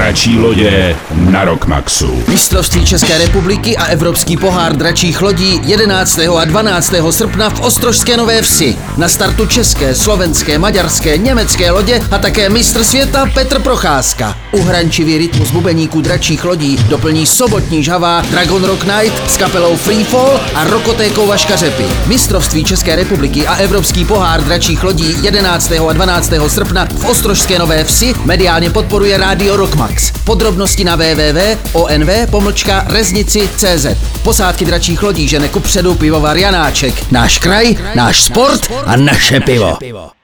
Dračí lodě na Rockmaxu. Mistrovství České republiky a Evropský pohár dračích lodí 11. a 12. srpna v Ostrožské Nové Vsi. Na startu české, slovenské, maďarské, německé lodě a také mistr světa Petr Procházka. Uhrančivý rytmus bubeníků dračích lodí doplní sobotní žhavá Dragon Rock Night s kapelou Freefall a rokotékou Vaška Řepy. Mistrovství České republiky a Evropský pohár dračích lodí 11. a 12. srpna v Ostrožské Nové Vsi mediálně podporuje rádio Rockmax. Podrobnosti na www.onv.reznici.cz. Posádky dračích lodí žene kupředu pivovar Janáček. Náš kraj, náš sport a naše pivo.